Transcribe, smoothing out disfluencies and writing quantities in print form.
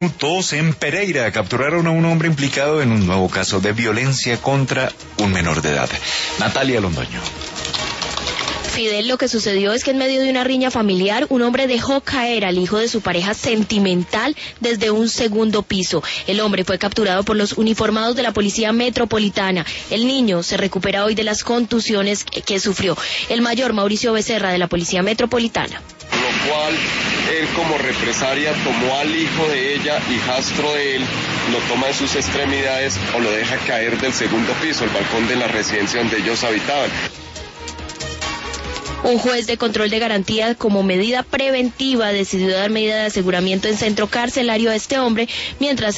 Minutos en Pereira capturaron a un hombre implicado en un nuevo caso de violencia contra un menor de edad. Natalia Londoño. Fidel, lo que sucedió es que en medio de una riña familiar, un hombre dejó caer al hijo de su pareja sentimental desde un segundo piso. El hombre fue capturado por los uniformados de la Policía Metropolitana. El niño se recupera hoy de las contusiones que sufrió. El mayor Mauricio Becerra, de la Policía Metropolitana. Lo cual él, como represalia, tomó al hijo de ella, hijastro de él, lo toma en sus extremidades o lo deja caer del segundo piso, el balcón de la residencia donde ellos habitaban. Un juez de control de garantía, como medida preventiva, decidió dar medida de aseguramiento en centro carcelario a este hombre mientras